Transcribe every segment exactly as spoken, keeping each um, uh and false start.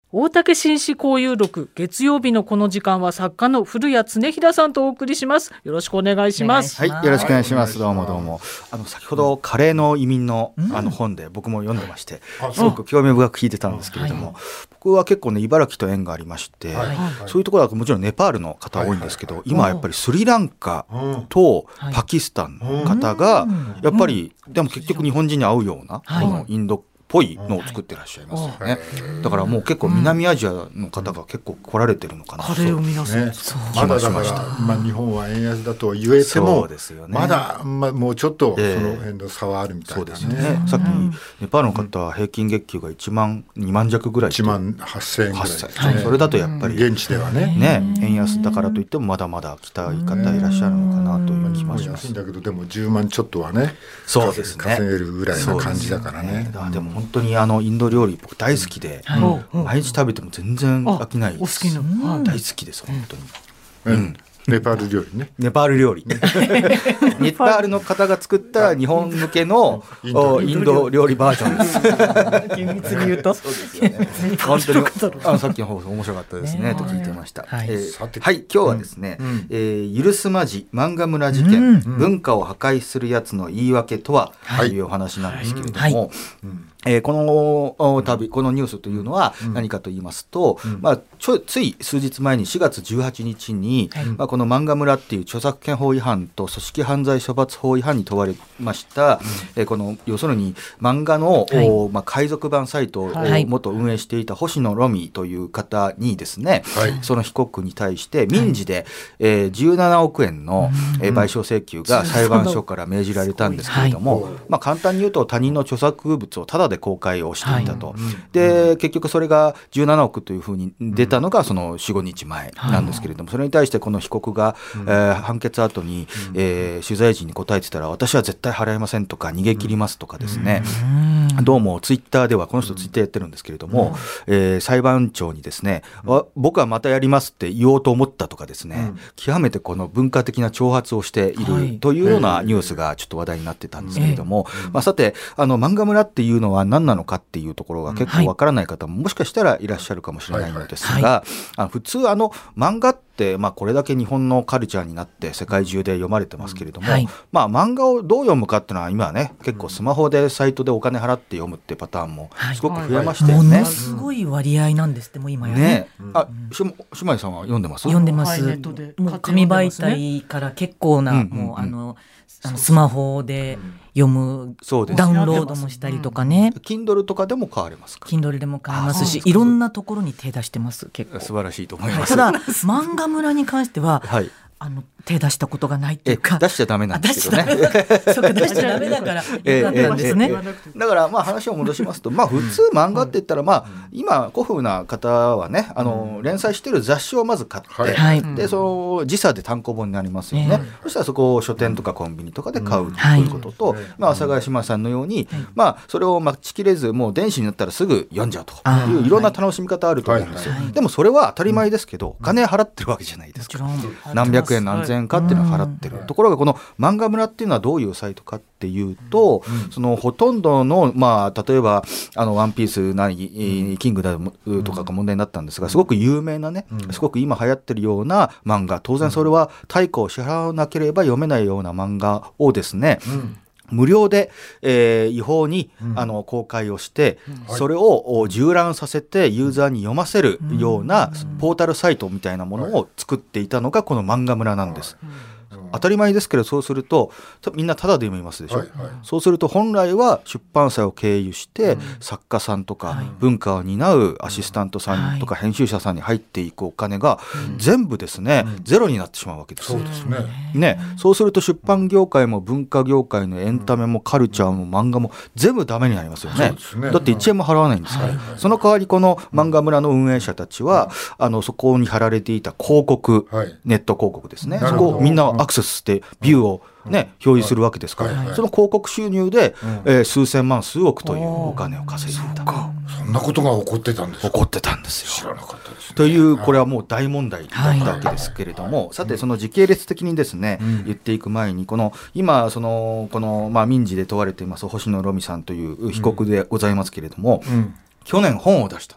大竹紳士交友録、月曜日のこの時間は作家の古谷恒平さんとお送りします。よろしくお願いします。 はい、よろしくお願いします。どうもどうも。あの先ほどカレーの移民の、あの本で僕も読んでまして、すごく興味深く聞いてたんですけれども、僕は結構ね茨城と縁がありまして、そういうところはもちろんネパールの方多いんですけど、今はやっぱりスリランカとパキスタンの方がやっぱりでも結局日本人に合うようなこのインドっぽいのを作ってらっしゃいますよね。だからもう結構南アジアの方が結構来られてるのかな。 カレーを皆さん、ね、 まだだから、まあ、日本は円安だと言えても、ね、まだ、まあ、もうちょっとその辺の差はあるみたいな、ね。そうですね。 さっきネパールの方は平均月給がいちまんにまん弱ぐらい、いちまんはっせんえんぐらいですね。それだとやっぱり現地ではね、 ね円安だからといってもまだまだ来たい方いらっしゃるのかなという気もします。 安いんだけどでもじゅうまんちょっとはね、 そうですね、 稼げるぐらいな感じだからね。 でも本当にあのインド料理僕大好きで、うん、毎日食べても全然飽きない。 お好きな、 うん、大好きです本当に、 うんうんネパール料理ね。 ネパール料理ネパールの方が作った日本向けのインド、インド料理バージョンです。 厳密に言うとそうですよね。本当にあのさっきの放送面白かったですねと聞いてました。はい、えー、はい、今日はですね、うんうんえー、許すまじ漫画村事件、うん、文化を破壊するやつの言い訳とはというお話なんですけれども、はいはいうんえー、この旅このニュースというのは何かと言いますと、うんまあ、ちょつい数日前にしがつじゅうはちにちに、はいまあ、この漫画村っていう著作権法違反と組織犯罪処罰法違反に問われました、うんえー、この要するに漫画の、はいまあ、海賊版サイトを元運営していた星野ロミという方にですね、はい、その被告に対して民事で、はいえー、じゅうななおくえんの、うんえー、賠償請求が裁判所から命じられたんですけれども、はいまあ、簡単に言うと他人の著作物をタダで公開をしていたと、はい、で結局それがじゅうななおくというふうに出たのがその よん、ごにちまえなんですけれども、それに対してこの被告が、えー、判決後に、えー、取材時に答えてたら私は絶対払えませんとか逃げ切りますとかですね、どうもツイッターではこの人ツイッターやってるんですけれども、えー、裁判長にですね僕はまたやりますって言おうと思ったとかですね、極めてこの文化的な挑発をしているというようなニュースがちょっと話題になってたんですけれども、まあ、さてあの漫画村っていうのは何なのかっていうところが結構わからない方ももしかしたらいらっしゃるかもしれないのですが、はいはい、あの普通あの漫画って、まあ、これだけ日本のカルチャーになって世界中で読まれてますけれども、はいまあ、漫画をどう読むかっていうのは今はね結構スマホでサイトでお金払って読むっていうパターンもすごく増えましたよね、 はいはい、ものすごい割合なんですってもう今や ね, ね、 うん、あし姉妹さんは読んでます？ 読んでます、はい、もう紙媒体から結構な、うんうんうん、もうあのあのスマホで読むダウンロードもしたりとかね、 うん、Kindle とかでも買われますか？ Kindle でも買えますしいろんなところに手出してます結構素晴らしいと思います、 はい、ただ漫画村に関しては、はいあの手出したことがないっていうか出しちゃダメなんですけどねそうか出しちゃダメだからよかったんですね、えーえー、だからまあ話を戻しますとまあ普通漫画って言ったらまあ今古風な方はねあの連載してる雑誌をまず買って、はい、でその時差で単行本になりますよね、えー、そしたらそこを書店とかコンビニとかで買うということと、はいまあ、阿佐ヶ谷姉妹さんのように、はいまあ、それを待ちきれずもう電子になったらすぐ読んじゃうといういろんな楽しみ方あると思うんですよ、はいはい、でもそれは当たり前ですけどお金払ってるわけじゃないですか、何百円何千円かっていうのを払ってる、うん、ところがこの漫画村っていうのはどういうサイトかっていうと、うん、そのほとんどの、まあ、例えばあのワンピースなり、うん、キングダムとかが問題になったんですがすごく有名なね、うん、すごく今流行ってるような漫画当然それは対価を支払わなければ読めないような漫画をですね、うん無料で、えー、違法に、うん、あの公開をして、うん、それを縦覧させてユーザーに読ませるような、うん、ポータルサイトみたいなものを作っていたのがこの漫画村なんです、うん当たり前ですけどそうするとみんなタダで読みますでしょ、はいはい、そうすると本来は出版社を経由して、うん、作家さんとか、はい、文化を担うアシスタントさんとか、はい、編集者さんに入っていくお金が、うん、全部ですね、うん、ゼロになってしまうわけです、 そうですね、 ね、そうすると出版業界も文化業界のエンタメもカルチャーも漫画も全部ダメになりますよね、うん、だっていちえんも払わないんですから、はいはい、その代わりこの漫画村の運営者たちは、うん、あのそこに貼られていた広告、はい、ネット広告ですね、そこをみんなアクセスしてビューをね、表示するわけですから、はいはい、その広告収入で、うんえー、数千万数億というお金を稼いでいた。 そんなことが起こってたんですか？ 起こってたんですよ。 知らなかったですね。 というこれはもう大問題だったわけですけれども、はい、さてその時系列的にですね、うん、言っていく前にこの今そのこの、まあ、民事で問われています星野ロミさんという被告でございますけれども、うん、去年本を出したんです。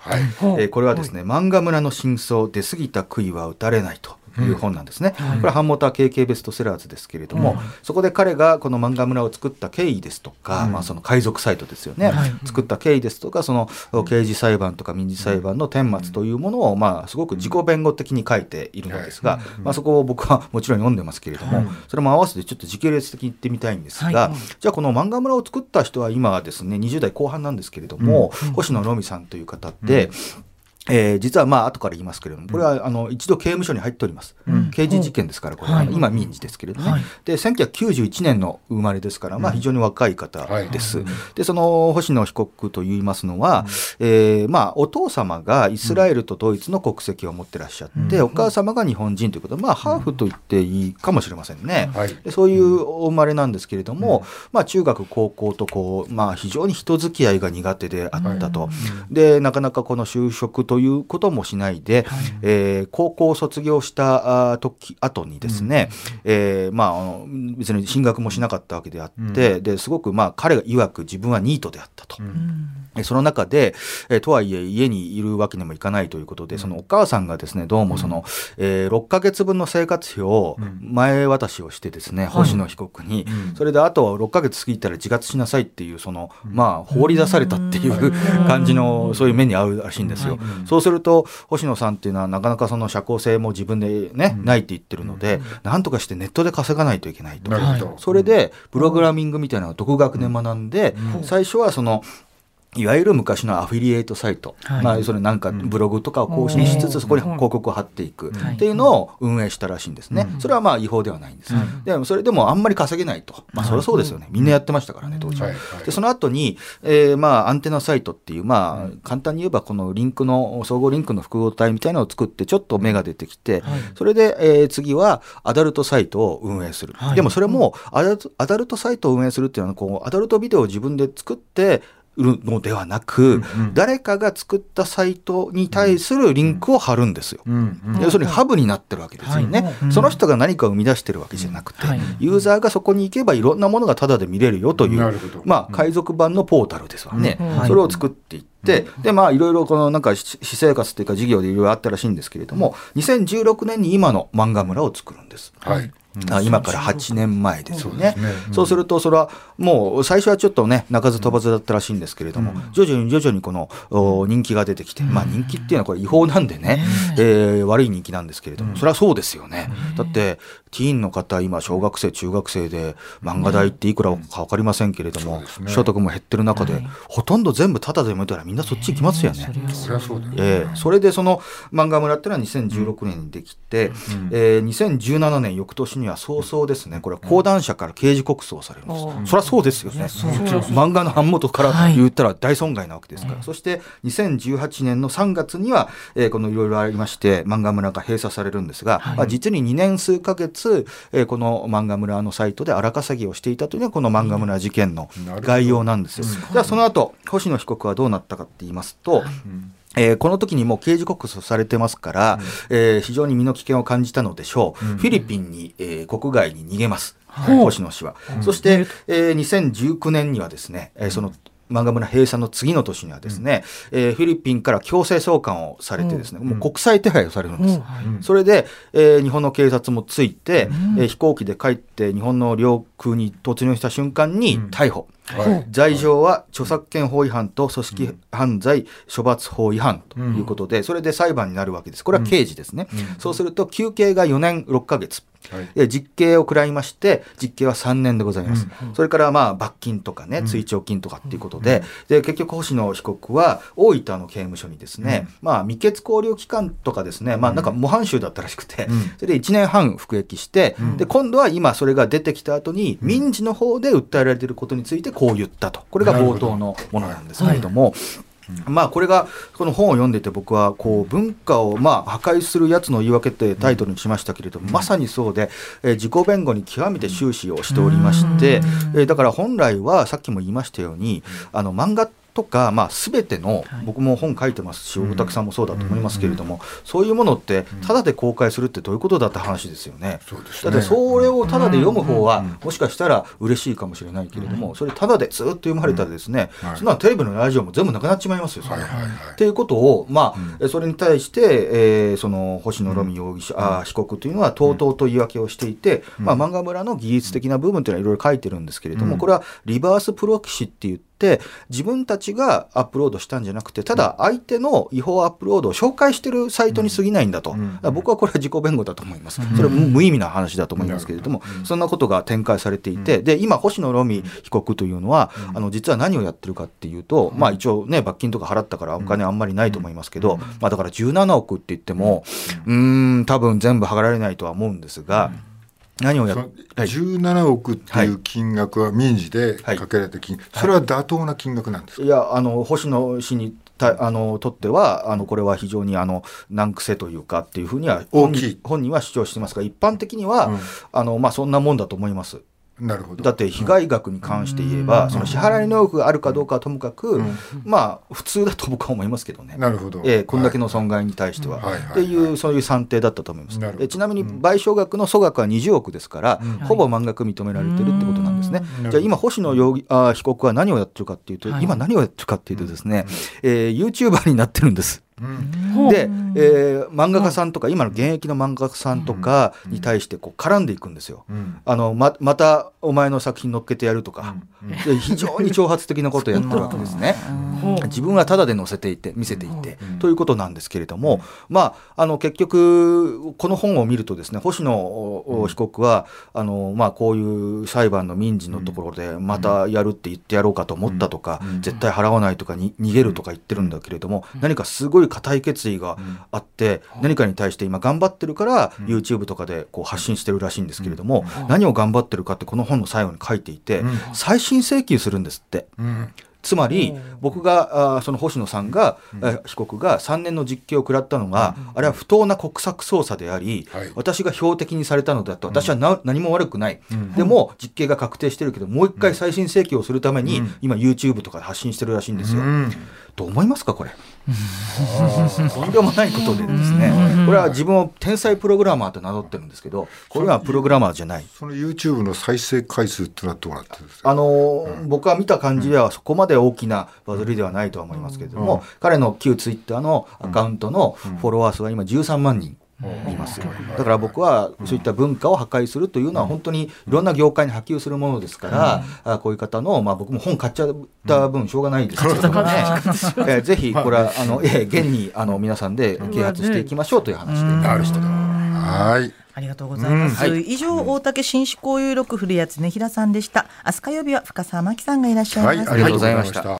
はい、えー、これはですね、漫画村の真相、出過ぎた杭は打たれないという本なんですね、うん、これは版元は ケーケー ベストセラーズですけれども、うん、そこで彼がこの漫画村を作った経緯ですとか、うん、まあ、その海賊サイトですよね、はい、作った経緯ですとか、その刑事裁判とか民事裁判の顛末というものを、まあ、すごく自己弁護的に書いているのですが、まあ、そこを僕はもちろん読んでますけれども、はい、それも合わせてちょっと時系列的に言ってみたいんですが、はい、じゃあこの漫画村を作った人は今はですねにじゅう代後半なんですけれども、うん、星野ロミさんという方で、うんえー、実はまあ後から言いますけれども、これはあの一度刑務所に入っております、うん、刑事事件ですから、これは、はい、今民事ですけれどもね、はい、でせんきゅうひゃくきゅうじゅういちねんの生まれですから、まあ、非常に若い方です、うんはい、でその星野被告といいますのは、うんえーまあ、お父様がイスラエルとドイツの国籍を持ってらっしゃって、うん、お母様が日本人ということで、まあ、ハーフと言っていいかもしれませんね、はい、でそういうお生まれなんですけれども、うんまあ、中学高校とこう、まあ、非常に人付き合いが苦手であったと、はい、でなかなかこの就職ということもしないで、はいえー、高校を卒業した時後にですね、うんえーまあ、あの別に進学もしなかったわけであって、うん、ですごくまあ彼が曰く自分はニートであったと、うん、その中で、えー、とはいえ家にいるわけにもいかないということで、そのお母さんがですねどうもその、うんえー、ろっかげつぶんの生活費を前渡しをしてですね、うん、星野被告に、はい、それであとろっかげつ過ぎたら自活しなさいっていうその、まあ、放り出されたっていう感じのそういう目に遭うらしいんですよ、うん、そうすると星野さんっていうのはなかなかその社交性も自分でね、うん、ないって言ってるので、うん、なんとかしてネットで稼がないといけないと、はい、それでプログラミングみたいなのを独学で学んで、うん、最初はそのいわゆる昔のアフィリエイトサイト、はいまあ、それなんかブログとかを更新しつつ、うん、そこに広告を貼っていくっていうのを運営したらしいんですね、うん、それはまあ違法ではないんです、うん、でもそれでもあんまり稼げないと、まあ、それはそうですよね、みんなやってましたからね当時、はいはい、でその後に、えー、まあアンテナサイトっていう、まあ、簡単に言えばこのリンクの総合リンクの複合体みたいなのを作ってちょっと芽が出てきて、はい、それで、えー、次はアダルトサイトを運営する、はい、でもそれもアダルト、アダルトサイトを運営するっていうのはこうアダルトビデオを自分で作って売るのではなく、うんうん、誰かが作ったサイトに対するリンクを貼るんですよ、うんうん、要するにハブになってるわけですよね、はいうん、その人が何かを生み出してるわけじゃなくて、はい、ユーザーがそこに行けばいろんなものがタダで見れるよという、まあ、海賊版のポータルですわね、うん、それを作っていってでまあいろいろこのなんか私生活というか事業でいろいろあったらしいんですけれども、にせんじゅうろくねんに今の漫画村を作るんです、はいうん、今からはちねんまえですよね、 そうですね、うん、そうするとそれはもう最初はちょっとね鳴かず飛ばずだったらしいんですけれども、うん、徐々に徐々にこの人気が出てきて、まあ人気っていうのはこれ違法なんでね、うんえー、悪い人気なんですけれども、それはそうですよね、うん、だってティーンの方今小学生中学生で漫画代っていくらか分かりませんけれども、うんね、所得も減ってる中で、はい、ほとんど全部タダで見たらみんなそっち行きますよね、えー、それはそうだよね、えー、それでその漫画村っていうのはにせんじゅうろくねんにできて、うんえー、にせんじゅうななねん翌年には早々ですねこれは講談社から刑事告訴されるんです、うん、そりゃそうですよね、漫画の版元から言ったら大損害なわけですから、はい、そしてにせんじゅうはちねんのさんがつには、えー、このいろいろありまして漫画村が閉鎖されるんですが、はいまあ、実ににねん数ヶ月、えー、この漫画村のサイトで荒稼ぎをしていたというのがこの漫画村事件の概要なんですよ、うん、じゃあその後星野被告はどうなったかって言いますと、はいうんえー、この時にもう刑事告訴されてますから、うんえー、非常に身の危険を感じたのでしょう、うん、フィリピンに、えー、国外に逃げます、はい、星野氏は、うん、そして、えー、にせんじゅうきゅうねんにはですね、えー、その漫画村閉鎖の次の年にはですね、うんえー、フィリピンから強制送還をされてですね、うん、もう国際手配をされるんです、うん、それで、えー、日本の警察もついて、うんえー、飛行機で帰って日本の領空に突入した瞬間に逮捕、うんはい、罪状は著作権法違反と組織犯罪処罰法違反ということで、うん、それで裁判になるわけです。これは刑事ですね、うんうん、そうすると求刑がよねんろっかげつ、はい、実刑を食らいまして実刑はさんねんでございます、うんうん、それからまあ罰金とかね追徴金とかっていうことで、うん、で結局星野被告は大分の刑務所にですね、うんまあ、未決拘留期間とかですね、まあ、なんか模範囚だったらしくて、うん、それでいちねんはん服役して、うん、で今度は今それが出てきた後に民事の方で訴えられていることについてこう言ったと、これが冒頭のものなんですけれども、まあこれがこの本を読んでて僕はこう文化をまあ破壊するやつの言い訳ってタイトルにしましたけれども、まさにそうで、えー、自己弁護に極めて終始をしておりまして、えー、だから本来はさっきも言いましたようにあの漫画っとか、まあ、全ての、はい、僕も本書いてますし大竹さんもそうだと思いますけれども、うん、そういうものってタダで公開するってどういうことだって話ですよね。そうですね。だってそれをタダで読む方はもしかしたら嬉しいかもしれないけれども、うん、それタダでずっと読まれたらですね、うんはい、そんなテレビのラジオも全部なくなっちまいますよ。はいはいはい、っていうことを、まあうん、それに対して、えー、その星野ロミ容疑者、うん、あ被告というのはとうとうと言い訳をしていて、うんまあ、漫画村の技術的な部分というのはいろいろ書いてるんですけれども、うん、これはリバースプロキシって言って自分たちがアップロードしたんじゃなくてただ相手の違法アップロードを紹介してるサイトに過ぎないんだと、うん、僕はこれは自己弁護だと思います。それは無意味な話だと思いますけれども、うん、そんなことが展開されていて、うん、で今星野ロミ被告というのは、うん、あの実は何をやってるかっていうと、うんまあ、一応ね罰金とか払ったからお金あんまりないと思いますけど、うんまあ、だからじゅうななおくって言っても、うん、うーん多分全部払られないとは思うんですが、うん何をやっじゅうななおくっていう金額は民事でかけられた金、はい、それは妥当な金額なんですか。 いやあの星野氏にたあのとってはあのこれは非常にあの難癖というかっていうふうには本人、本人は主張してますが一般的には、うんあのまあ、そんなもんだと思います。 なるほど。 だって被害額に関して言えば、うん、その支払い能力があるかどうかはともかく、うん、まあ普通だと僕は思いますけどね。 なるほど、 えー、こんだけの損害に対しては、はい、っていうそういう算定だったと思います。えちなみに賠償額の総額はにじゅうおくですから、うん、ほぼ満額認められてるってことなんですね。うん、じゃあ今星野容疑あ被告は何をやってるかっていうと、はい、今何をやってるかっていうとですね、うんえー、YouTuber になってるんです。うん、で、えー、漫画家さんとか今の現役の漫画家さんとかに対してこう絡んでいくんですよ、うん、あの ま, またお前の作品乗っけてやるとか、うん、で非常に挑発的なことをやってるわけですね自分はタダで載せていて見せていて、うん、ということなんですけれども、うん、まああの結局この本を見るとですね星野被告はあの、まあ、こういう裁判の民事のところでまたやるって言ってやろうかと思ったとか、うん、絶対払わないとかに逃げるとか言ってるんだけれども、うん、何かすごい固い決意があって、うん、何かに対して今頑張ってるから、うん、YouTube とかでこう発信してるらしいんですけれども、うん、何を頑張ってるかってこの本の最後に書いていて、うん、再審請求するんですって、うんつまり僕があその星野さんが、うん、被告がさんねんの実刑を食らったのが、うん、あれは不当な国策捜査であり、はい、私が標的にされたのだと私はな、うん、何も悪くない、うん、でも実刑が確定してるけどもう一回再審請求をするために、うん、今 YouTube とかで発信してるらしいんですよ、うん、どう思いますかこれとんでもないことでですねこれは自分を天才プログラマーと名乗ってるんですけどこれはプログラマーじゃない。 その YouTube の再生回数ってのはどうなってるんですか。 あの、うん、僕は見た感じではそこまで大きなバズりではないとは思いますけれども、うん、彼の旧ツイッターのアカウントのフォロワー数は今じゅうさんまんにんいます。だから僕はそういった文化を破壊するというのは本当にいろんな業界に波及するものですから、うん、こういう方の、まあ、僕も本買っちゃった分しょうがないですけどもね、うん、えー、ぜひこれはあの、えー、現にあの皆さんで啓発していきましょうという話でなりました。 はいありがとうございます、うんはい、以上大竹紳士交友録古谷恒平さんでした。明日火曜日は深澤真希さんがいらっしゃいます、 はい、ありがとうございました。